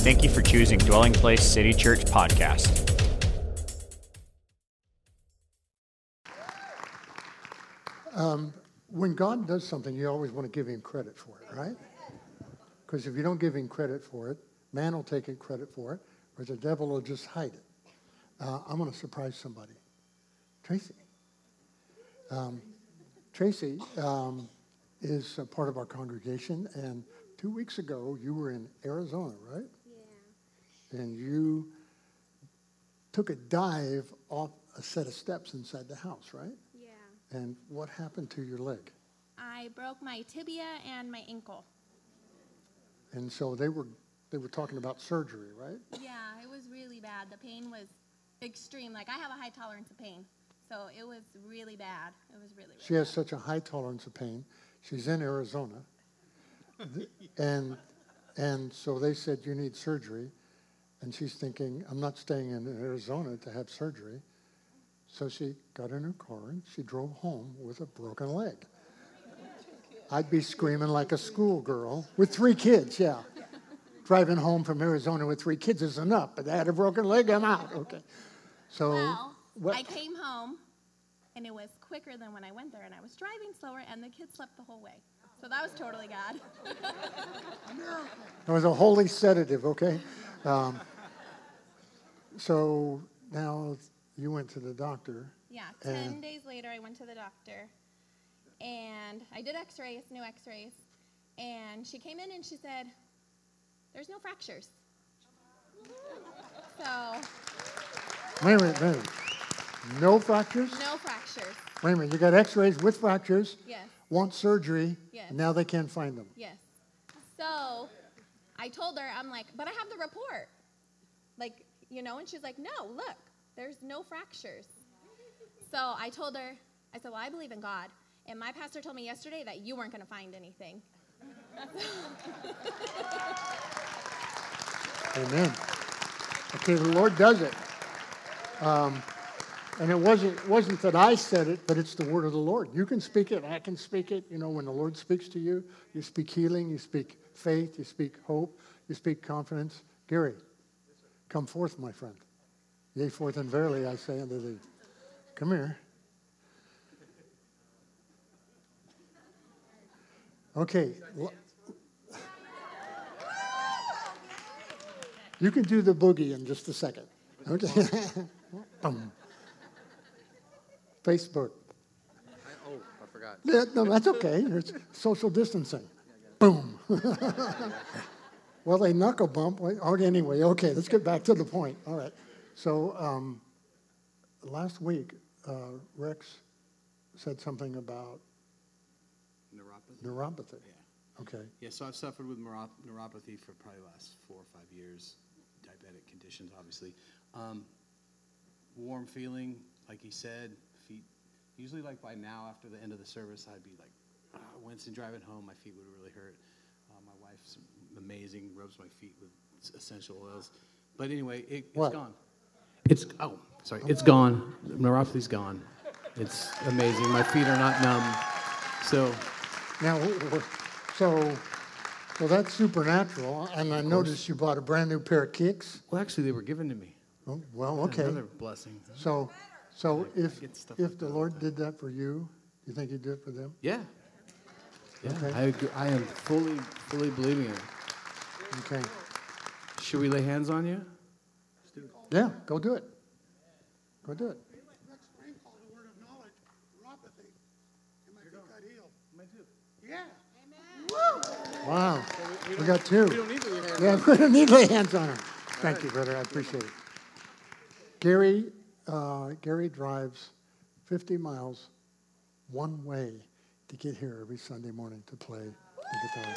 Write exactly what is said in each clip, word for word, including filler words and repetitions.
Thank you for choosing Dwelling Place City Church Podcast. Um, when God does something, you always want to give him credit for it, right? Because if you don't give him credit for it, man will take it credit for it, or the devil will just hide it. Uh, I'm going to surprise somebody. Tracy. Um, Tracy um, is a part of our congregation, and two weeks ago you were in Arizona, right? Yeah. And you took a dive off a set of steps inside the house, right? Yeah. And what happened to your leg? I broke my tibia and my ankle. And so they were they were talking about surgery, right? Yeah, it was really bad. The pain was extreme. Like, I have a high tolerance of pain. So it was really bad. It was really, really She has bad. such a high tolerance of pain. She's in Arizona. and and so they said, you need surgery. And she's thinking, I'm not staying in Arizona to have surgery. So she got in her car and she drove home with a broken leg. I'd be screaming like a schoolgirl with three kids, yeah. Driving home from Arizona with three kids is enough, but I had a broken leg, I'm out. Okay. So Well, what? I came home, and it was quicker than when I went there, and I was driving slower, and the kids slept the whole way. So that was totally God. It was a holy sedative, okay? Um, so now you went to the doctor. Yeah, ten And- days later, I went to the doctor, and I did x-rays, new x-rays, and she came in and she said, there's no fractures. So, Wait a minute, wait a minute. No fractures? no fractures. Wait a minute, you got x-rays with fractures, Yes, want surgery, Yes. and now they can't find them. yes. So, I told her, I'm like, but I have the report. Like, you know, and she's like, no, look, there's no fractures. So I told her, I said, well, I believe in God. And my pastor told me yesterday that you weren't going to find anything. Amen. Okay, the Lord does it. Um, and it wasn't wasn't that I said it, but it's the word of the Lord. You can speak it, I can speak it. You know, when the Lord speaks to you, you speak healing, you speak faith, you speak hope, you speak confidence. Gary, come forth, my friend. Yea, forth and verily I say unto thee. Come here. Okay. You can do the boogie in just a second. Okay. Boom. Facebook. I, oh, I forgot. Yeah, no, that's okay. It's social distancing. Boom. Well, they knuckle bump. Okay, anyway, okay, let's get back to the point. All right. So um, last week, uh, Rex said something about Neuropathy? neuropathy. Yeah. Okay. Yeah, so I've suffered with neurop- neuropathy for probably the last four or five years. Diabetic conditions, obviously. Um, warm feeling, like he said, feet. Usually, like by now, after the end of the service, I'd be like, uh, Winston driving home, my feet would really hurt. Uh, my wife's amazing, rubs my feet with essential oils. But anyway, it, it's What? gone. It's, oh, sorry, it's gone. Neuropathy's gone. It's amazing. My feet are not numb. So, Now, so, so that's supernatural, and I noticed you bought a brand new pair of kicks. well, actually, they were given to me. Oh, well, okay. Another blessing. So, so if get stuff if like the that. Lord did that for you, you think He'd do it for them? Yeah. Yeah, Okay. I, agree. I am fully, fully believing it. Okay. Should we lay hands on you? Yeah, go do it. Go do it. Next spring called the word of knowledge, neuropathy. And my feet got healed. Yeah. Wow. We got two. We don't need to lay hands Yeah, we don't need to lay hands on her. Thank you, brother. I appreciate it. Gary, uh, Gary drives fifty miles one way to get here every Sunday morning to play the guitar.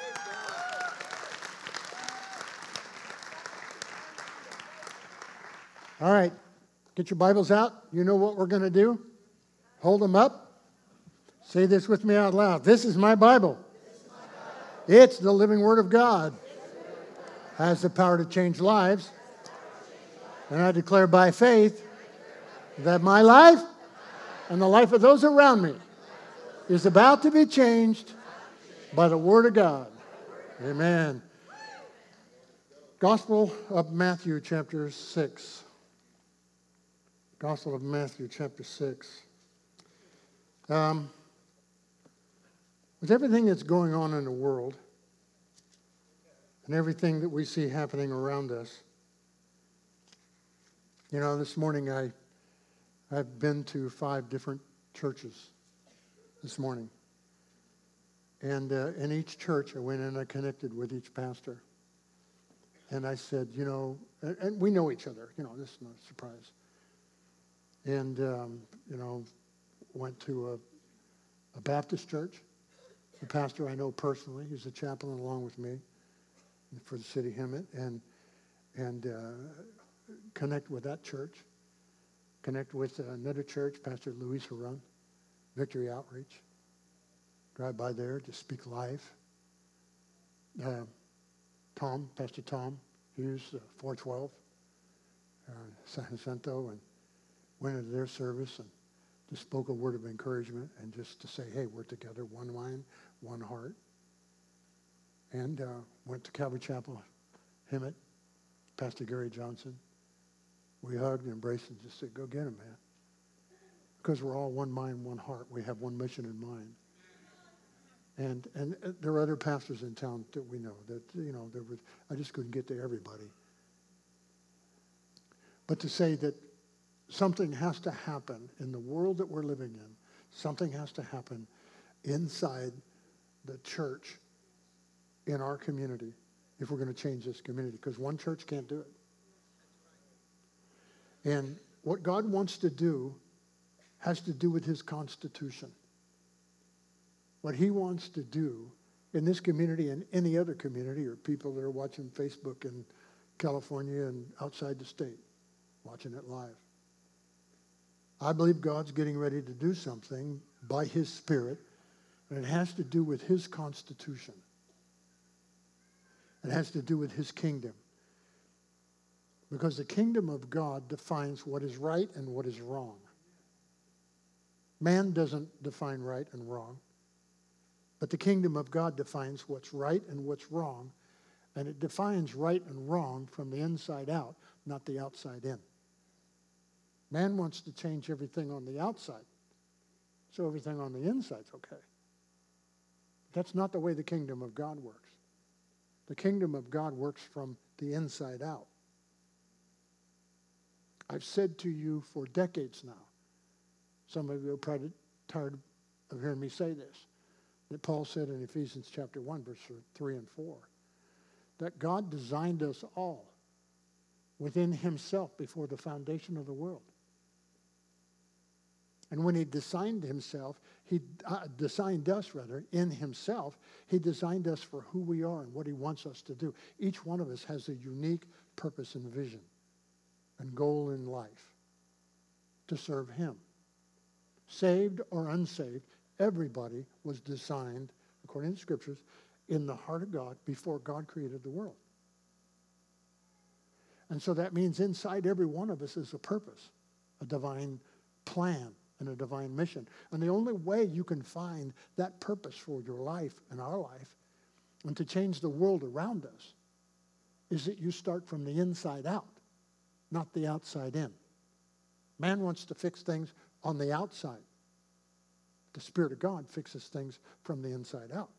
All right, get your Bibles out. You know what we're going to do? Hold them up. Say this with me out loud. This is my Bible. It's the living Word of God. Has the power to change lives. And I declare by faith that my life and the life of those around me is about to be changed by the Word of God. Amen. Gospel of Matthew, chapter six. Gospel of Matthew, chapter six. Um, with everything that's going on in the world and everything that we see happening around us, you know, this morning I, I've been to five different churches this morning. And uh, in each church, I went and I connected with each pastor. And I said, you know, and, and we know each other. You know, this is not a surprise. And, um, you know, went to a, a Baptist church. The pastor I know personally. He's a chaplain along with me for the city Hemet. And, and uh, connect with that church. Connect with another church, Pastor Luis Harun, Victory Outreach. Drive by there, just speak life. Uh, Tom, Pastor Tom Hughes, uh, four twelve, uh, San Jacinto, and went into their service and just spoke a word of encouragement and just to say, hey, we're together, one mind, one heart. And uh, went to Calvary Chapel, Hemet, Pastor Gary Johnson. We hugged and embraced and just said, go get him, man. Because we're all one mind, one heart. We have one mission in mind. And and there are other pastors in town that we know that, you know, there was, I just couldn't get to everybody. But to say that something has to happen in the world that we're living in, something has to happen inside the church in our community if we're going to change this community, because one church can't do it. And what God wants to do has to do with his constitution. What he wants to do in this community and any other community, or people that are watching Facebook in California and outside the state, watching it live. I believe God's getting ready to do something by his Spirit, and it has to do with his constitution. It has to do with his kingdom. Because the kingdom of God defines what is right and what is wrong. Man doesn't define right and wrong. But the kingdom of God defines what's right and what's wrong. And it defines right and wrong from the inside out, not the outside in. Man wants to change everything on the outside, so everything on the inside's okay. That's not the way the kingdom of God works. The kingdom of God works from the inside out. I've said to you for decades now, some of you are probably tired of hearing me say this, that Paul said in Ephesians chapter one, verse three and four, that God designed us all within himself before the foundation of the world. And when he designed himself, he uh, designed us, rather, in himself, he designed us for who we are and what he wants us to do. Each one of us has a unique purpose and vision and goal in life to serve him. Saved or unsaved, everybody was designed, according to the scriptures, in the heart of God before God created the world. And so that means inside every one of us is a purpose, a divine plan, and a divine mission. And the only way you can find that purpose for your life and our life and to change the world around us is that you start from the inside out, not the outside in. Man wants to fix things on the outside. The Spirit of God fixes things from the inside out.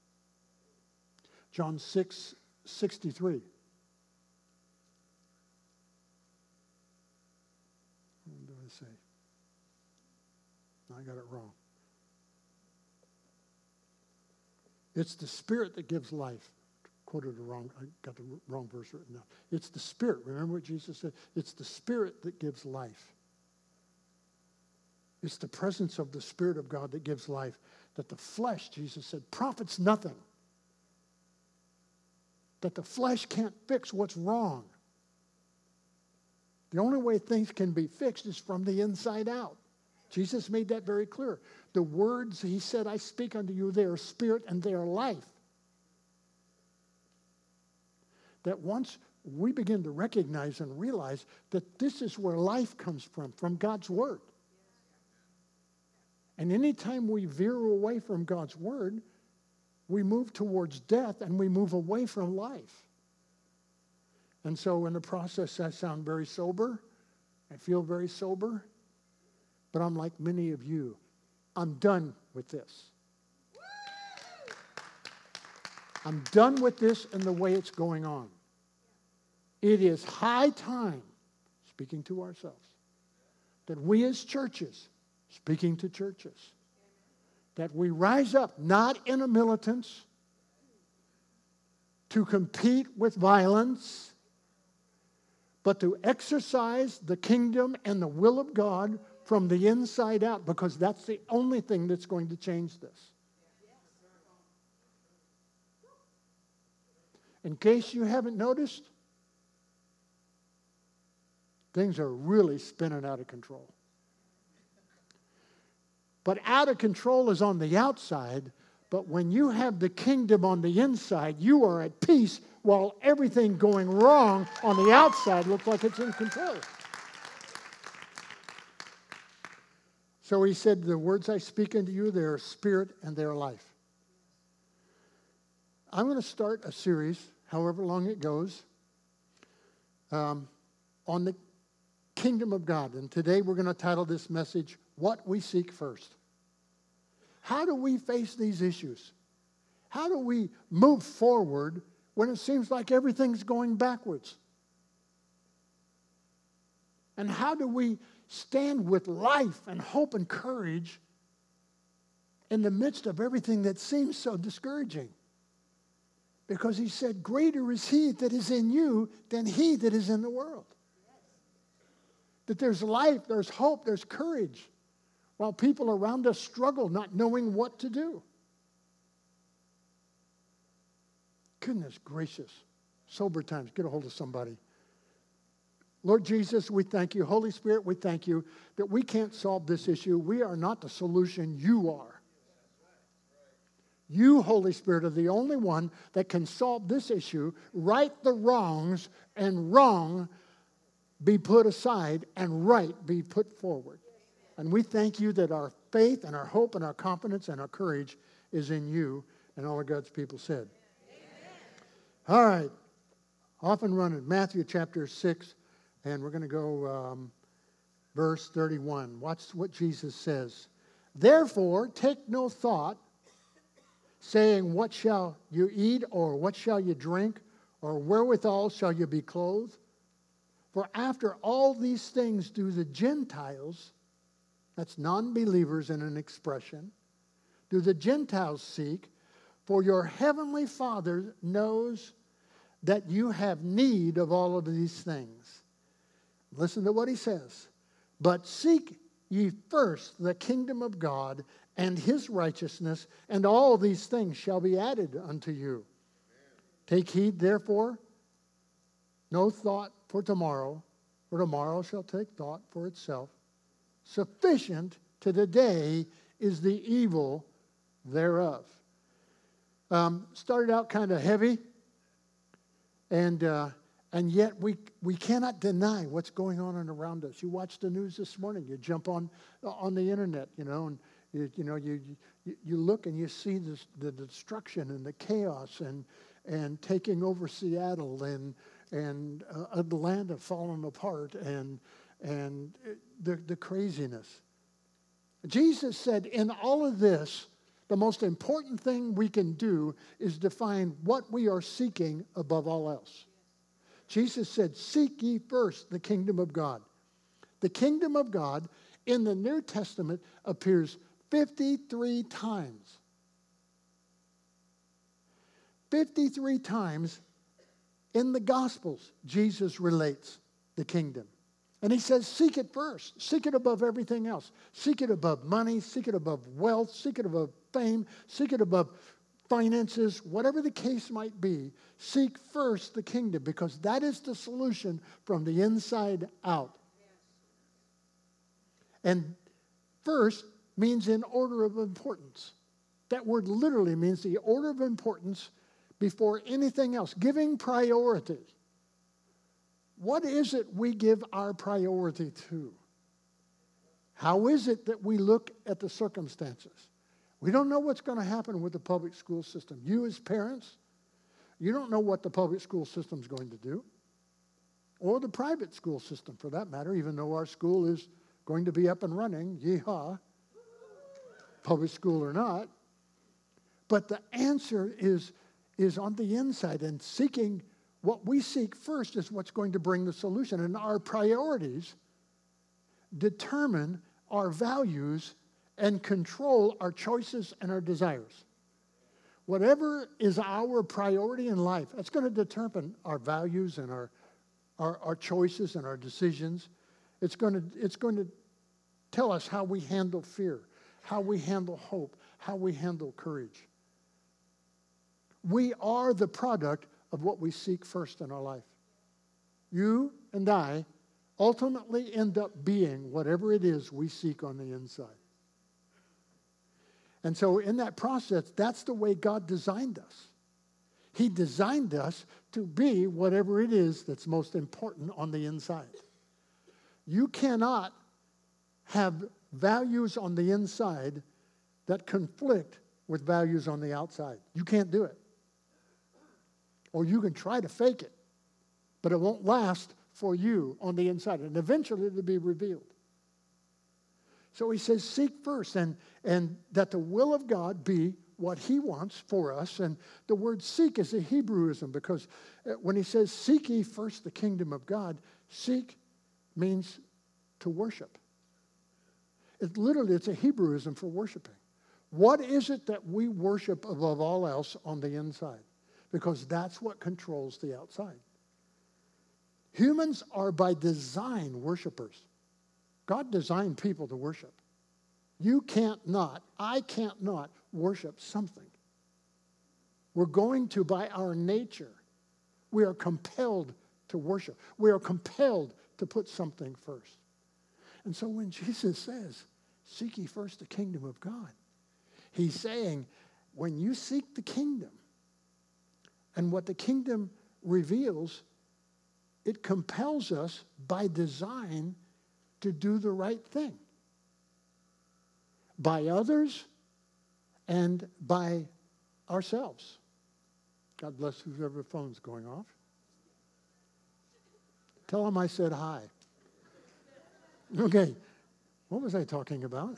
John six sixty-three. What do I say? I got it wrong. It's the Spirit that gives life. Quoted the wrong, I got the wrong verse written down. It's the Spirit. Remember what Jesus said? It's the Spirit that gives life. It's the presence of the Spirit of God that gives life. That the flesh, Jesus said, profits nothing. That the flesh can't fix what's wrong. The only way things can be fixed is from the inside out. Jesus made that very clear. The words he said, I speak unto you, they are spirit and they are life. That once we begin to recognize and realize that this is where life comes from, from God's word. And anytime we veer away from God's word, we move towards death and we move away from life. And so in the process, I sound very sober. I feel very sober. But I'm like many of you. I'm done with this. I'm done with this and the way it's going on. It is high time, speaking to ourselves, that we as churches, speaking to churches, that we rise up not in a militance to compete with violence, but to exercise the kingdom and the will of God from the inside out, because that's the only thing that's going to change this. In case you haven't noticed, things are really spinning out of control. But out of control is on the outside, but when you have the kingdom on the inside, you are at peace while everything going wrong on the outside looks like it's in control. So he said, the words I speak unto you, they are spirit and they are life. I'm going to start a series, however long it goes, um, on the kingdom of God. And today we're going to title this message, What We Seek First. How do we face these issues? How do we move forward when it seems like everything's going backwards? And how do we stand with life and hope and courage in the midst of everything that seems so discouraging? Because he said, greater is he that is in you than he that is in the world. That there's life, there's hope, there's courage, while people around us struggle not knowing what to do. Goodness gracious. Sober times. Get a hold of somebody. Lord Jesus, we thank you. Holy Spirit, we thank you that we can't solve this issue. We are not the solution. You are. You, Holy Spirit, are the only one that can solve this issue, right the wrongs, and wrong be put aside, and right be put forward. And we thank you that our faith and our hope and our confidence and our courage is in you. And all of God's people said. Amen. All right. Off and running. Matthew chapter six. And we're going to go um, verse thirty-one. Watch what Jesus says. Therefore, take no thought, saying, what shall you eat, or what shall you drink, or wherewithal shall you be clothed? For after all these things do the Gentiles, that's non-believers in an expression, do the Gentiles seek, for your heavenly Father knows that you have need of all of these things. Listen to what he says. But seek ye first the kingdom of God and his righteousness, and all these things shall be added unto you. Amen. Take heed, therefore, no thought for tomorrow, for tomorrow shall take thought for itself. Sufficient to the day is the evil thereof. Um, started out kind of heavy, and uh, and yet we we cannot deny what's going on around us. You watch the news this morning. You jump on on the internet, you know, and you, you know you, you you look and you see this, the destruction and the chaos and and taking over Seattle and and uh, Atlanta falling apart and and the the craziness. Jesus said, in all of this, the most important thing we can do is define what we are seeking above all else. Jesus said, seek ye first the kingdom of God. The kingdom of God in the New Testament appears fifty-three times. fifty-three times in the Gospels, Jesus relates the kingdom. And he says, seek it first. Seek it above everything else. Seek it above money. Seek it above wealth. Seek it above fame. Seek it above finances. Whatever the case might be, seek first the kingdom, because that is the solution from the inside out. And first means in order of importance. That word literally means the order of importance before anything else. Giving priority. What is it we give our priority to? How is it that we look at the circumstances? We don't know what's going to happen with the public school system. You as parents, you don't know what the public school system is going to do. or the private school system for that matter, even though our school is going to be up and running, yeehaw, public school or not. But the answer is, is on the inside, and seeking what we seek first is what's going to bring the solution. And our priorities determine our values and control our choices and our desires. Whatever is our priority in life, that's going to determine our values and our, our, our choices and our decisions. It's going to, it's going to tell us how we handle fear, how we handle hope, how we handle courage. We are the product of what we seek first in our life. You and I ultimately end up being whatever it is we seek on the inside. And so in that process, that's the way God designed us. He designed us to be whatever it is that's most important on the inside. You cannot have values on the inside that conflict with values on the outside. You can't do it. Or you can try to fake it, but it won't last for you on the inside. And eventually it'll be revealed. So he says, seek first, and, and that the will of God be what he wants for us. And the word seek is a Hebrewism, because when he says, seek ye first the kingdom of God, seek means to worship. It literally, it's a Hebrewism for worshiping. What is it that we worship above all else on the inside? Because that's what controls the outside. Humans are by design worshipers. God designed people to worship. You can't not, I can't not worship something. We're going to, by our nature, we are compelled to worship. We are compelled to put something first. And so when Jesus says, seek ye first the kingdom of God, he's saying, when you seek the kingdom, and what the kingdom reveals, it compels us by design to do the right thing. By others and by ourselves. God bless whoever phone's going off. Tell them I said hi. Okay, what was I talking about?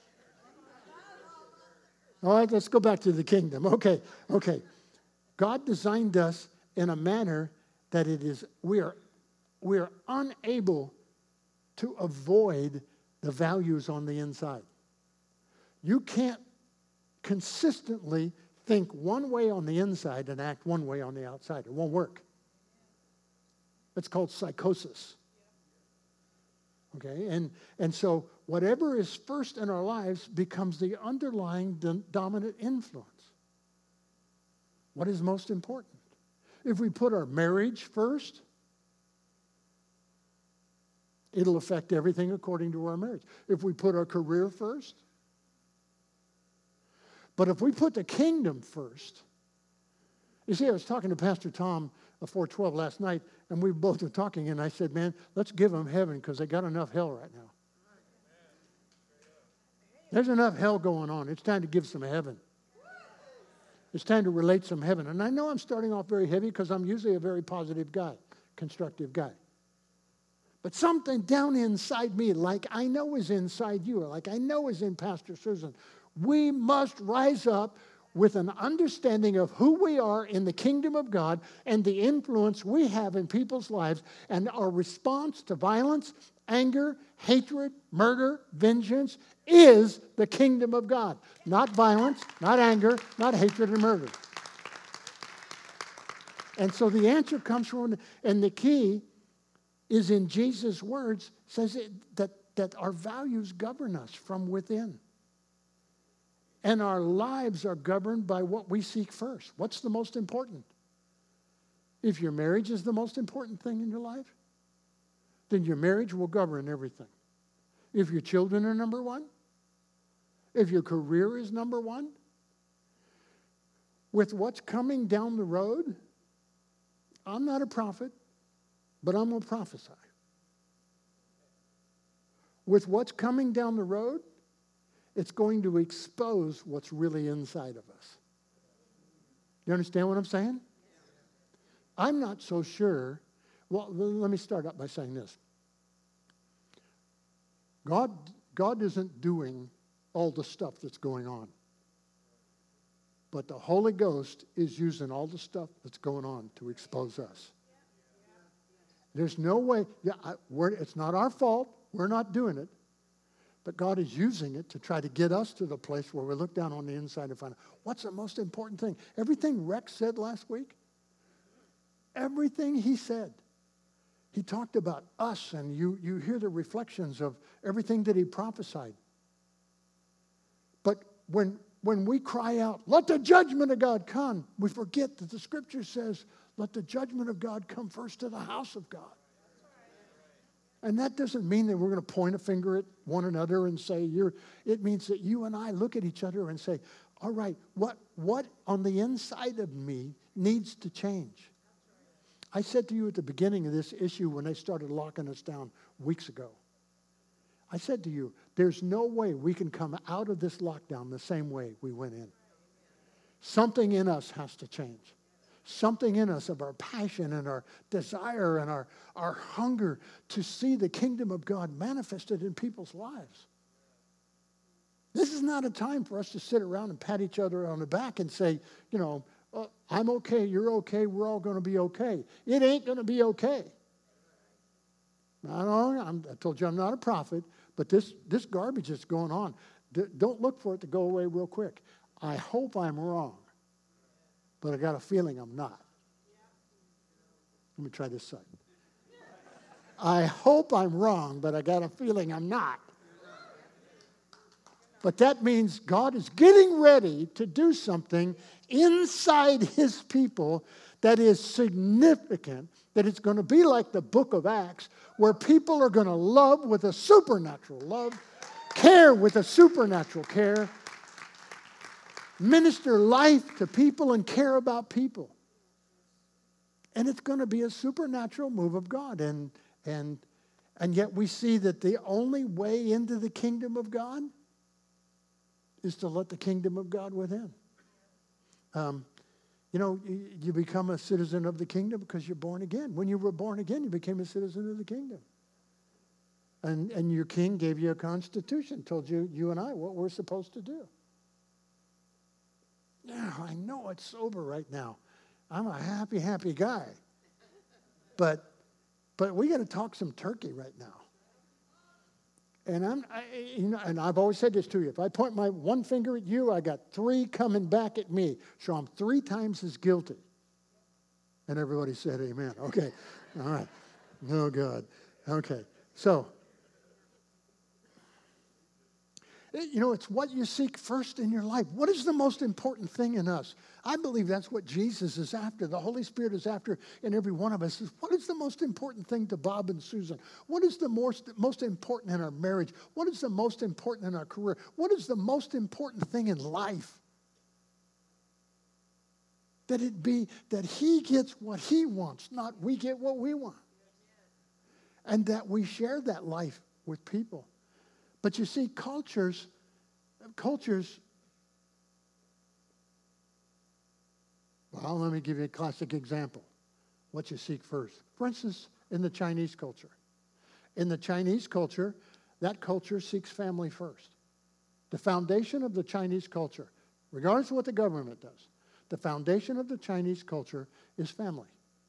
All right, let's go back to the kingdom. Okay, okay. God designed us in a manner that it is, we are, we are unable to avoid the values on the inside. You can't consistently think one way on the inside and act one way on the outside. It won't work. It's called psychosis. Okay, and, and so whatever is first in our lives becomes the underlying do- dominant influence. What is most important? If we put our marriage first, it'll affect everything according to our marriage. If we put our career first, but if we put the kingdom first, you see, I was talking to Pastor Tom of four twelve last night, and we both were talking, and I said, man, let's give them heaven because they got enough hell right now. There's enough hell going on. It's time to give some heaven. It's time to relate some heaven. And I know I'm starting off very heavy because I'm usually a very positive guy, constructive guy. But something down inside me, like I know is inside you, or like I know is in Pastor Susan, we must rise up with an understanding of who we are in the kingdom of God and the influence we have in people's lives, and our response to violence, anger, hatred, murder, vengeance is the kingdom of God. Not violence, not anger, not hatred and murder. And so the answer comes from, and the key is in Jesus' words, says it, that, that our values govern us from within. And our lives are governed by what we seek first. What's the most important? If your marriage is the most important thing in your life, then your marriage will govern everything. If your children are number one, if your career is number one, with what's coming down the road, I'm not a prophet, but I'm going to prophesy. With what's coming down the road, it's going to expose what's really inside of us. You understand what I'm saying? I'm not so sure well, let me start out by saying this. God, God isn't doing all the stuff that's going on. But the Holy Ghost is using all the stuff that's going on to expose us. There's no way, yeah, I, we're, it's not our fault. We're not doing it. But God is using it to try to get us to the place where we look down on the inside and find out, what's the most important thing? Everything Rex said last week, everything he said, he talked about us, and you, you hear the reflections of everything that he prophesied. But when, when we cry out, let the judgment of God come, we forget that the Scripture says, let the judgment of God come first to the house of God. And that doesn't mean that we're going to point a finger at one another and say, you're, it means that you and I look at each other and say, all right, what, what on the inside of me needs to change? I said to you at the beginning of this issue when they started locking us down weeks ago, I said to you, there's no way we can come out of this lockdown the same way we went in. Something in us has to change. Something in us of our passion and our desire and our, our hunger to see the kingdom of God manifested in people's lives. This is not a time for us to sit around and pat each other on the back and say, you know, oh, I'm okay, you're okay, we're all going to be okay. It ain't going to be okay. I know, I'm, I told you I'm not a prophet, but this, this garbage that's going on, d- don't look for it to go away real quick. I hope I'm wrong. But I got a feeling I'm not. Let me try this side. I hope I'm wrong, but I got a feeling I'm not. But that means God is getting ready to do something inside his people that is significant, that it's going to be like the book of Acts, where people are going to love with a supernatural love, care with a supernatural care, minister life to people and care about people. And it's going to be a supernatural move of God. And, and, and yet we see that the only way into the kingdom of God is to let the kingdom of God within. Um, you know, you, you become a citizen of the kingdom because you're born again. When you were born again, you became a citizen of the kingdom. And, and your king gave you a constitution, told you, you and I, what we're supposed to do. Yeah, I know it's sober right now. I'm a happy, happy guy. But but we got to talk some turkey right now. And I'm I, you know, and I've always said this to you. If I point my one finger at you, I got three coming back at me. So I'm three times as guilty. And everybody said amen. Okay. All right. Oh, God. Okay. So you know, it's what you seek first in your life. What is the most important thing in us? I believe that's what Jesus is after. The Holy Spirit is after in every one of us. Is what is the most important thing to Bob and Susan? What is the most, most important in our marriage? What is the most important in our career? What is the most important thing in life? That it be that he gets what he wants, not we get what we want. And that we share that life with people. But you see, cultures, cultures, well, let me give you a classic example. What you seek first. For instance, in the Chinese culture. In the Chinese culture, that culture seeks family first. The foundation of the Chinese culture, regardless of what the government does, the foundation of the Chinese culture is family.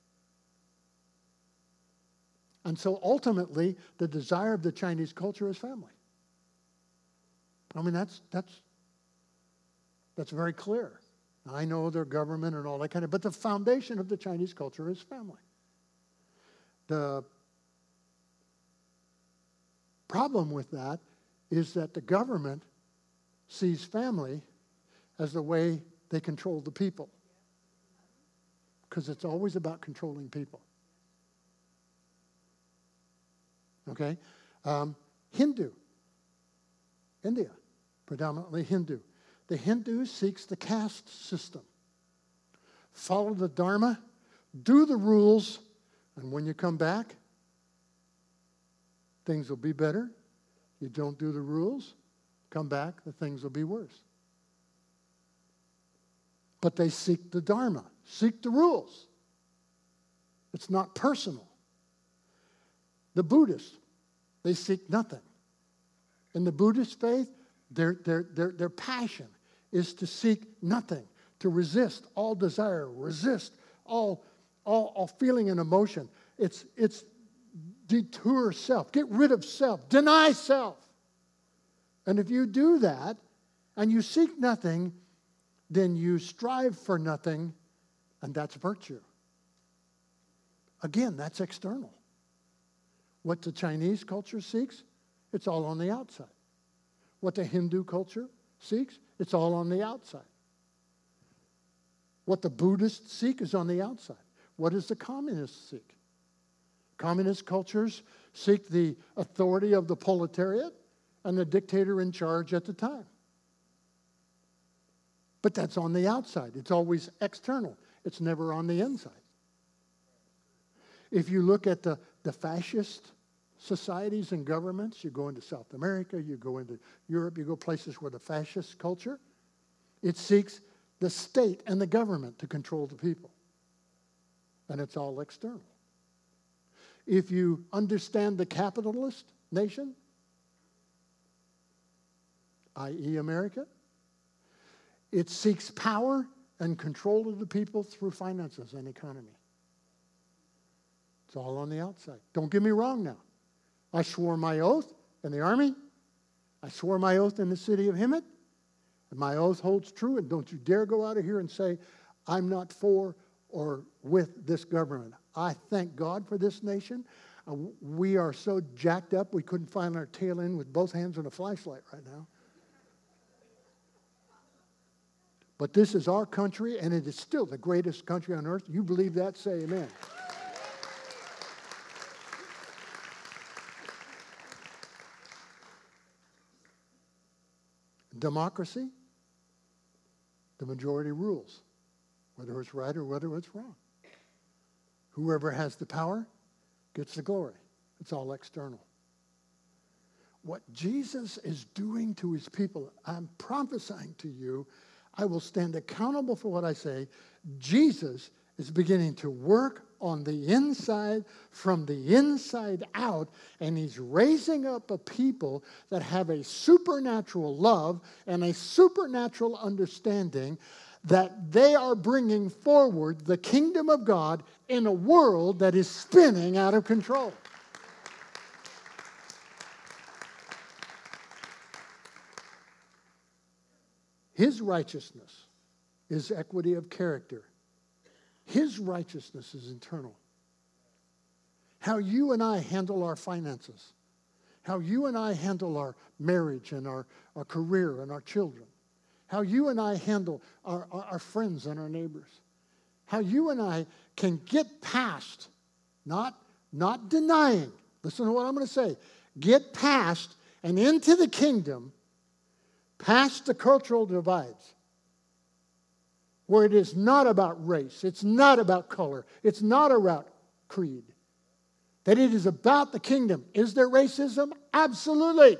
And so ultimately, the desire of the Chinese culture is family. I mean, that's that's that's very clear. I know their government and all that kind of, but the foundation of the Chinese culture is family. The problem with that is that the government sees family as the way they control the people. Because it's always about controlling people. Okay? Um, Hindu. India. Predominantly Hindu. The Hindu seeks the caste system. Follow the Dharma, do the rules, and when you come back, things will be better. You don't do the rules, come back, the things will be worse. But they seek the Dharma, seek the rules. It's not personal. The Buddhists, they seek nothing. In the Buddhist faith, their, their, their, their passion is to seek nothing, to resist all desire, resist all, all, all feeling and emotion. It's, it's detour self, get rid of self, deny self. And if you do that and you seek nothing, then you strive for nothing, and that's virtue. Again, that's external. What the Chinese culture seeks, it's all on the outside. What the Hindu culture seeks, it's all on the outside. What the Buddhists seek is on the outside. What does the communists seek? Communist cultures seek the authority of the proletariat and the dictator in charge at the time. But that's on the outside. It's always external. It's never on the inside. If you look at the, the fascist societies and governments, you go into South America, you go into Europe, you go places where the fascist culture, it seeks the state and the government to control the people. And it's all external. If you understand the capitalist nation, that is. America, it seeks power and control of the people through finances and economy. It's all on the outside. Don't get me wrong now. I swore my oath in the army. I swore my oath in the city of Hemet. And my oath holds true. And don't you dare go out of here and say, I'm not for or with this government. I thank God for this nation. Uh, we are so jacked up we couldn't find our tail end with both hands on a flashlight right now. But this is our country, and it is still the greatest country on earth. You believe that? Say amen. Democracy, the majority rules, whether it's right or whether it's wrong. Whoever has the power gets the glory. It's all external. What Jesus is doing to his people, I'm prophesying to you, I will stand accountable for what I say. Jesus is beginning to work on the inside, from the inside out, and he's raising up a people that have a supernatural love and a supernatural understanding that they are bringing forward the kingdom of God in a world that is spinning out of control. His righteousness is equity of character. His righteousness is internal. How you and I handle our finances, how you and I handle our marriage and our, our career and our children, how you and I handle our, our, our friends and our neighbors, how you and I can get past, not, not denying, listen to what I'm going to say, get past and into the kingdom, past the cultural divides, where it is not about race, it's not about color, it's not about creed, that it is about the kingdom. Is there racism? Absolutely.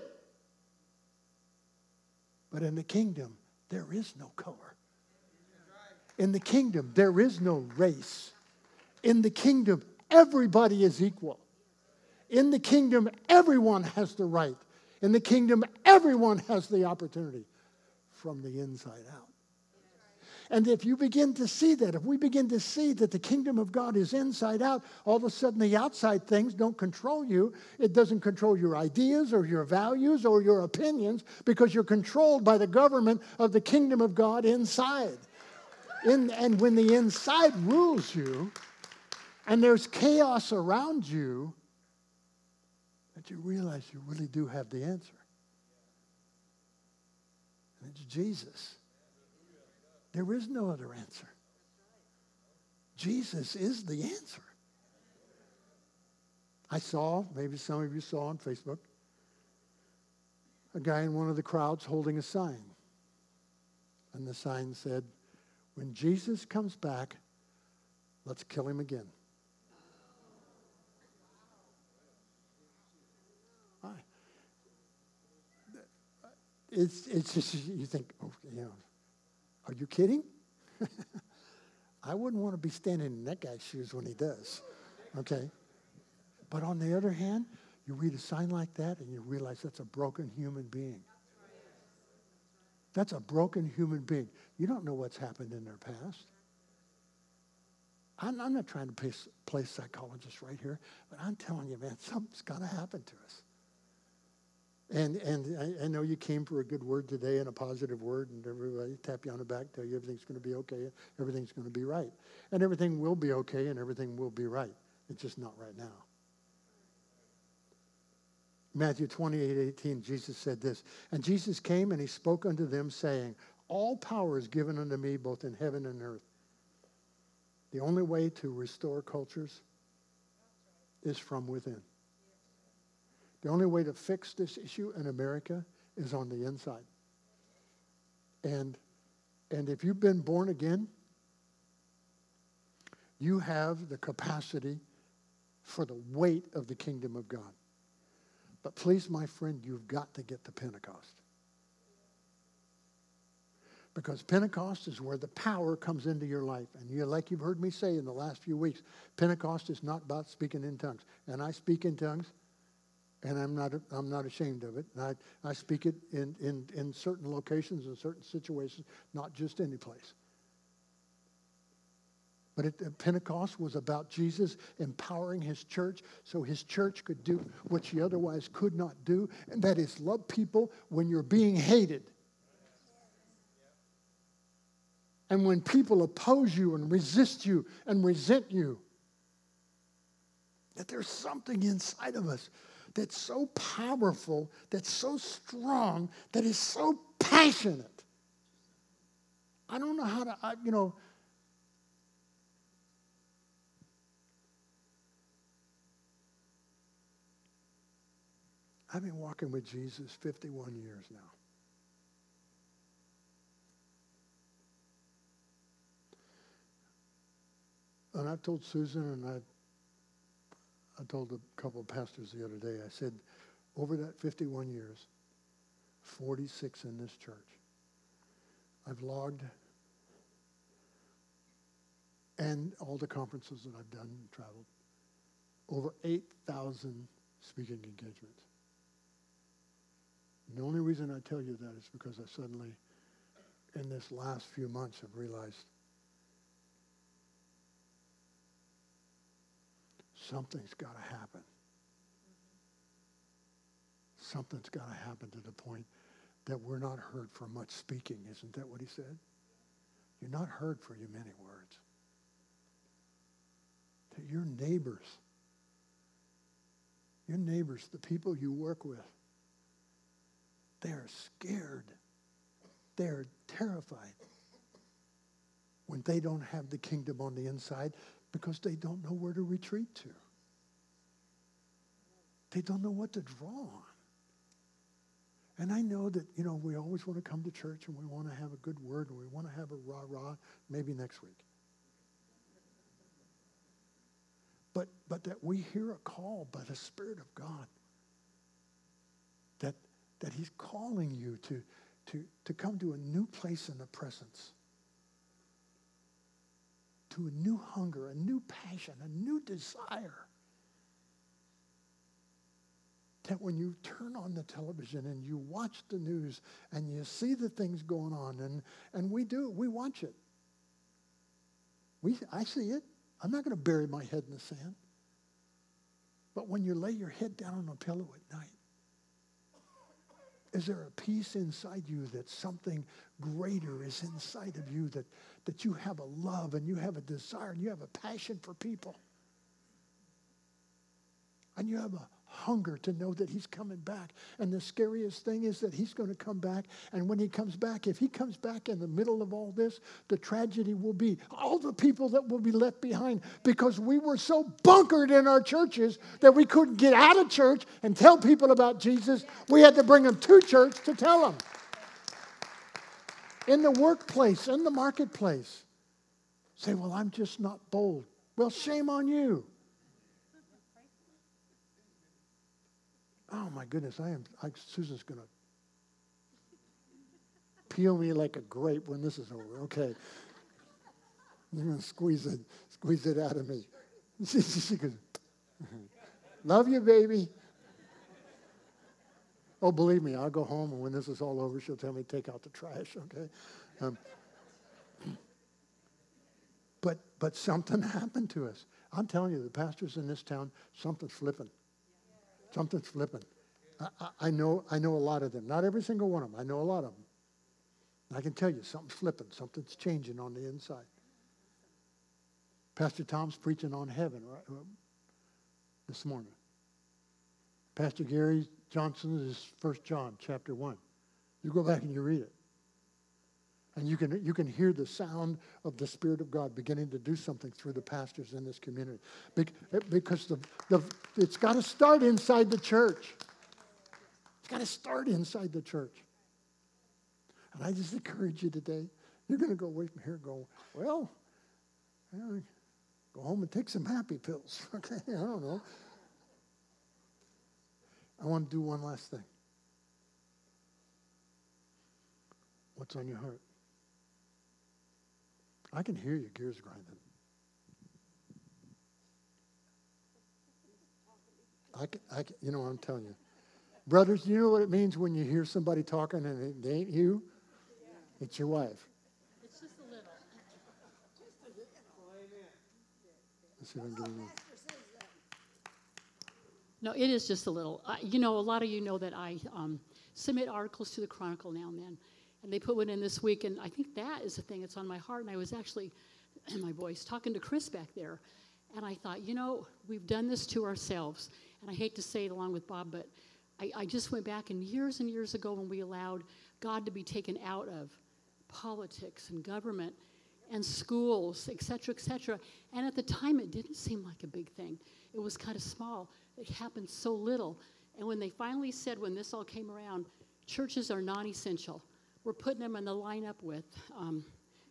But in the kingdom, there is no color. In the kingdom, there is no race. In the kingdom, everybody is equal. In the kingdom, everyone has the right. In the kingdom, everyone has the opportunity from the inside out. And if you begin to see that, if we begin to see that the kingdom of God is inside out, all of a sudden the outside things don't control you. It doesn't control your ideas or your values or your opinions, because you're controlled by the government of the kingdom of God inside. In, and when the inside rules you and there's chaos around you, that you realize you really do have the answer. And it's Jesus. There is no other answer. Jesus is the answer. I saw, maybe some of you saw on Facebook, a guy in one of the crowds holding a sign. And the sign said, when Jesus comes back, let's kill him again. It's, it's just, you think, oh, you know, are you kidding? I wouldn't want to be standing in that guy's shoes when he does. Okay? But on the other hand, you read a sign like that and you realize that's a broken human being. That's a broken human being. You don't know what's happened in their past. I'm, I'm not trying to play, play psychologist right here, but I'm telling you, man, something's got to happen to us. And and I, I know you came for a good word today and a positive word, and everybody tap you on the back, tell you everything's going to be okay, everything's going to be right. And everything will be okay and everything will be right. It's just not right now. Matthew twenty-eight eighteen, Jesus said this, and Jesus came and he spoke unto them, saying, all power is given unto me both in heaven and earth. The only way to restore cultures is from within. The only way to fix this issue in America is on the inside. And, and if you've been born again, you have the capacity for the weight of the kingdom of God. But please, my friend, you've got to get to Pentecost. Because Pentecost is where the power comes into your life. And you, like you've heard me say in the last few weeks, Pentecost is not about speaking in tongues. And I speak in tongues, and I'm not I'm not ashamed of it. And I, I speak it in, in, in certain locations, in certain situations, not just any place. But at Pentecost was about Jesus empowering his church so his church could do what she otherwise could not do, and that is love people when you're being hated. And when people oppose you and resist you and resent you, that there's something inside of us that's so powerful, that's so strong, that is so passionate. I don't know how to, I, you know, I've been walking with Jesus fifty-one years now. And I told Susan, and I, I told a couple of pastors the other day, I said, over that fifty-one years, forty-six in this church, I've logged, and all the conferences that I've done and traveled, over eight thousand speaking engagements. And the only reason I tell you that is because I suddenly, in this last few months, have realized something's got to happen. Something's got to happen to the point that we're not heard for much speaking. Isn't that what he said? You're not heard for your many words. That your neighbors, your neighbors, the people you work with, they're scared. They're terrified when they don't have the kingdom on the inside because they don't know where to retreat to. They don't know what to draw on. And I know that, you know, we always want to come to church and we want to have a good word and we want to have a rah-rah, maybe next week. But, but that we hear a call by the Spirit of God that that he's calling you to, to, to come to a new place in the presence, to a new hunger, a new passion, a new desire. That when you turn on the television and you watch the news and you see the things going on, and, and we do, we watch it. We, I see it. I'm not going to bury my head in the sand. But when you lay your head down on a pillow at night, is there a peace inside you that something greater is inside of you, that, that you have a love and you have a desire and you have a passion for people? And you have a hunger to know that he's coming back. And the scariest thing is that he's going to come back. And when he comes back, if he comes back in the middle of all this, the tragedy will be all the people that will be left behind because we were so bunkered in our churches that we couldn't get out of church and tell people about Jesus. We had to bring them to church to tell them. In the workplace, in the marketplace. Say, well, I'm just not bold. Well, shame on you. Oh, my goodness, I am. I, Susan's going to peel me like a grape when this is over. Okay. You're going to squeeze it, squeeze it out of me. She, she goes, Love you, baby. Oh, believe me, I'll go home, and when this is all over, she'll tell me to take out the trash, okay? Um, but but something happened to us. I'm telling you, the pastors in this town, something's flipping. Something's flipping. I, I, I know I know a lot of them. Not every single one of them. I know a lot of them. I can tell you, something's flipping. Something's changing on the inside. Pastor Tom's preaching on heaven right this morning. Pastor Gary Johnson is First John chapter one. You go back and you read it. And you can you can hear the sound of the Spirit of God beginning to do something through the pastors in this community. Because the, the it's got to start inside the church. It's got to start inside the church. And I just encourage you today, you're going to go away from here and go, well, you know, go home and take some happy pills. Okay, I don't know. I want to do one last thing. What's on your heart? I can hear your gears grinding. I can, I can, you know what I'm telling you. Brothers, you know what it means when you hear somebody talking and it ain't you? Yeah. It's your wife. It's just a little. Just a little. Let's see if I can get it in. No, it is just a little. I, you know, a lot of you know that I um, submit articles to the Chronicle now and then. And they put one in this week, and I think that is the thing that's on my heart. And I was actually, in my voice, talking to Chris back there. And I thought, you know, we've done this to ourselves. And I hate to say it along with Bob, but I, I just went back, and years and years ago when we allowed God to be taken out of politics and government and schools, et cetera, et cetera. And at the time, it didn't seem like a big thing. It was kind of small. It happened so little. And when they finally said, when this all came around, churches are non-essential. We're putting them in the lineup with um,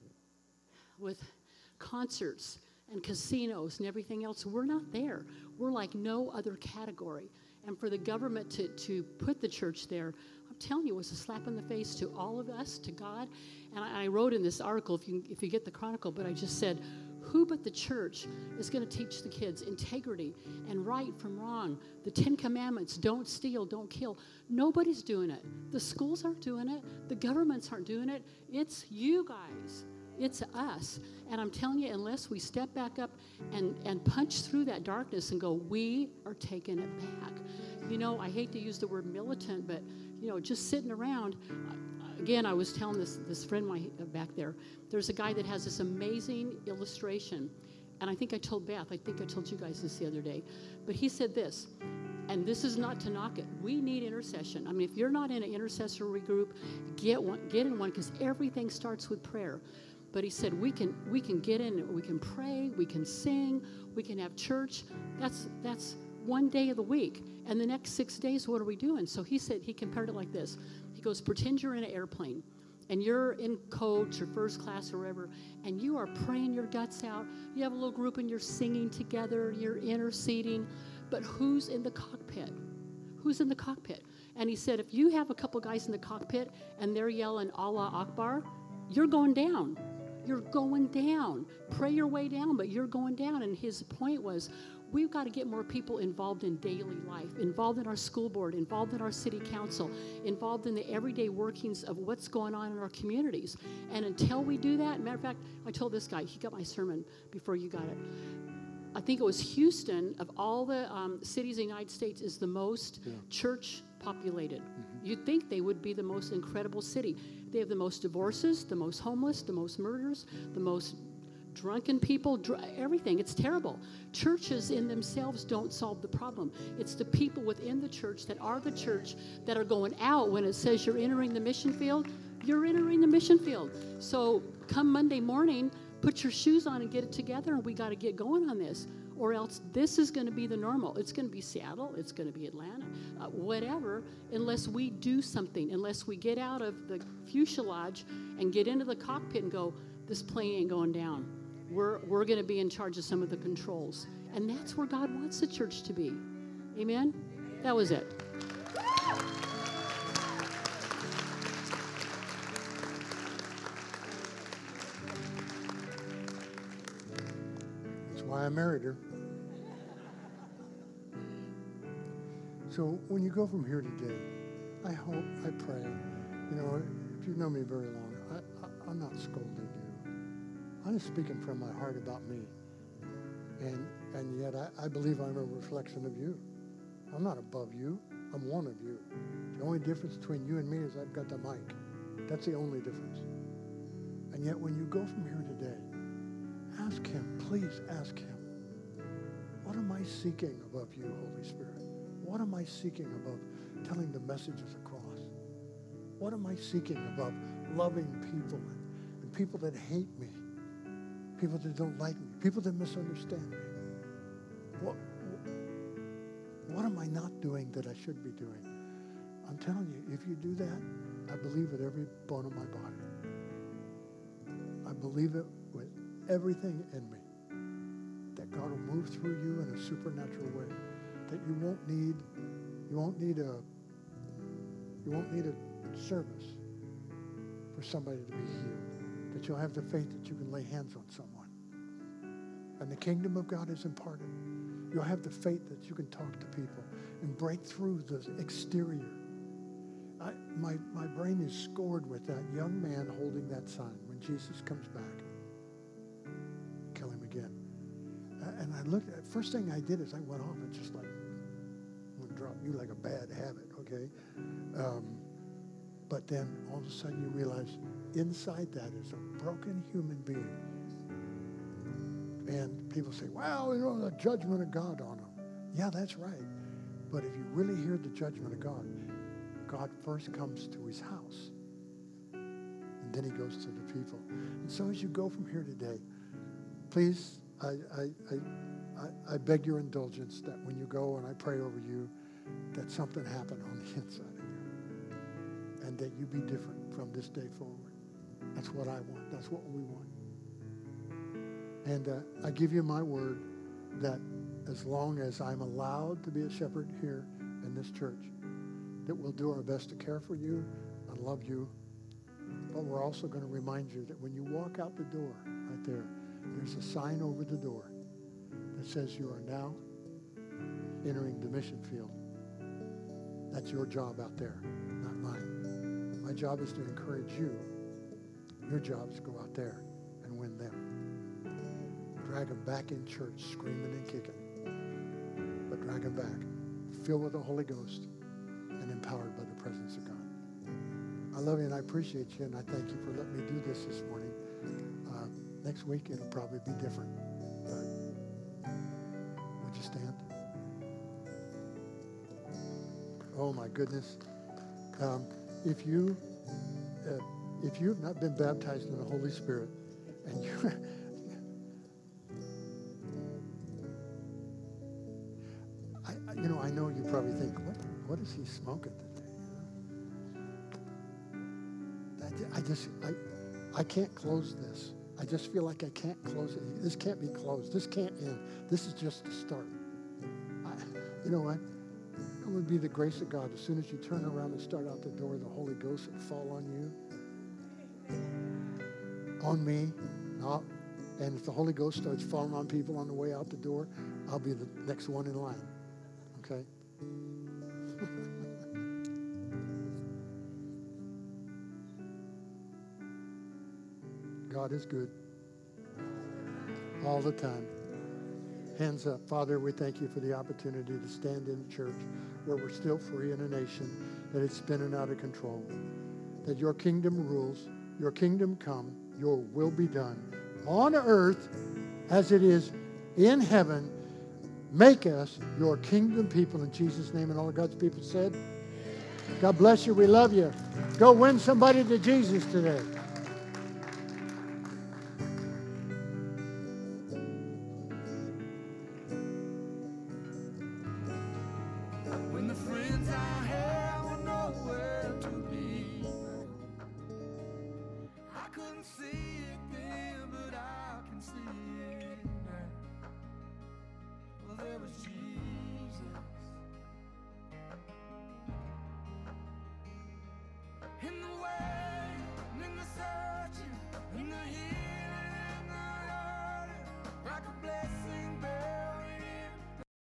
with concerts and casinos and everything else. We're not there. We're like no other category. And for the government to, to put the church there, I'm telling you, it was a slap in the face to all of us, to God. And I, I wrote in this article, if you, if you get the Chronicle, but I just said, who but the church is going to teach the kids integrity and right from wrong? The Ten Commandments, don't steal, don't kill. Nobody's doing it. The schools aren't doing it. The governments aren't doing it. It's you guys. It's us. And I'm telling you, unless we step back up and, and punch through that darkness and go, we are taking it back. You know, I hate to use the word militant, but, you know, just sitting around. Again, I was telling this, this friend my, uh, back there, there's a guy that has this amazing illustration. And I think I told Beth, I think I told you guys this the other day. But he said this, and this is not to knock it. We need intercession. I mean, if you're not in an intercessory group, get one, get in one, because everything starts with prayer. But he said, we can we can get in, we can pray, we can sing, we can have church. That's that's one day of the week. And the next six days, what are we doing? So he said, he compared it like this. He goes, pretend you're in an airplane, and you're in coach or first class or wherever, and you are praying your guts out. You have a little group, and you're singing together, you're interceding. But who's in the cockpit? Who's in the cockpit? And he said, if you have a couple guys in the cockpit, and they're yelling Allah Akbar, you're going down. You're going down. Pray your way down, but you're going down. And his point was, we've got to get more people involved in daily life, involved in our school board, involved in our city council, involved in the everyday workings of what's going on in our communities. And until we do that, matter of fact, I told this guy, he got my sermon before you got it. I think it was Houston, of all the um, cities in the United States, is the most yeah. church populated. Mm-hmm. You'd think they would be the most incredible city. They have the most divorces, the most homeless, the most murders, the most drunken people, dr- everything. It's terrible. Churches in themselves don't solve the problem. It's the people within the church that are the church that are going out. When it says you're entering the mission field, you're entering the mission field. So come Monday morning, put your shoes on and get it together, and we got to get going on this. Or else this is going to be the normal. It's going to be Seattle. It's going to be Atlanta, uh, whatever, unless we do something, unless we get out of the fuselage and get into the cockpit and go, this plane ain't going down. We're, we're going to be in charge of some of the controls. And that's where God wants the church to be. Amen? That was it. That's why I married her. So when you go from here today, I hope, I pray, you know, if you know me very long, I, I, I'm not scolding you. I'm just speaking from my heart about me. And and yet I, I believe I'm a reflection of you. I'm not above you. I'm one of you. The only difference between you and me is I've got the mic. That's the only difference. And yet when you go from here today, ask him, please ask him, what am I seeking above you, Holy Spirit? What am I seeking above telling the messages across? What am I seeking above loving people and, and people that hate me, people that don't like me, people that misunderstand me? What, what am I not doing that I should be doing? I'm telling you, if you do that, I believe with every bone of my body. I believe it with everything in me, that God will move through you in a supernatural way, that you won't need, you won't need a, you won't need a service for somebody to be healed, that you'll have the faith that you can lay hands on someone, and the kingdom of God is imparted. You'll have the faith that you can talk to people and break through the exterior. I, my, my brain is scored with that young man holding that sign. When Jesus comes back, kill him again. And I looked at, first thing I did is I went off and just like, I'm going to drop you like a bad habit, okay? Um, but then all of a sudden you realize inside that is a broken human being. And people say, well, you know, the judgment of God on them. Yeah, that's right. But if you really hear the judgment of God, God first comes to his house. And then he goes to the people. And so as you go from here today, please, I, I, I, I, I beg your indulgence that when you go and I pray over you, that something happen on the inside of you. And that you be different from this day forward. That's what I want. That's what we want. And uh, I give you my word that as long as I'm allowed to be a shepherd here in this church, that we'll do our best to care for you and love you. But we're also going to remind you that when you walk out the door right there, there's a sign over the door that says you are now entering the mission field. That's your job out there, not mine. My job is to encourage you. Your job is to go out there and win them. Drag them back in church, screaming and kicking. But drag them back, filled with the Holy Ghost and empowered by the presence of God. I love you and I appreciate you, and I thank you for letting me do this this morning. Uh, next week it'll probably be different. But would you stand? Oh my goodness. Um, if you uh, if you have not been baptized in the Holy Spirit, and you You know, I know you probably think, what, what is he smoking today? I just, I, I can't close this. I just feel like I can't close it. This can't be closed. This can't end. This is just the start. I, you know what? It would be the grace of God. As soon as you turn around and start out the door, the Holy Ghost will fall on you, on me, not. And if the Holy Ghost starts falling on people on the way out the door, I'll be the next one in line. Okay? God is good all the time. Hands up. Father, we thank you for the opportunity to stand in a church where we're still free in a nation that is spinning out of control. That your kingdom rules, your kingdom come, your will be done on earth as it is in heaven. Make us your kingdom people in Jesus' name. And all of God's people said, God bless you. We love you. Go win somebody to Jesus today.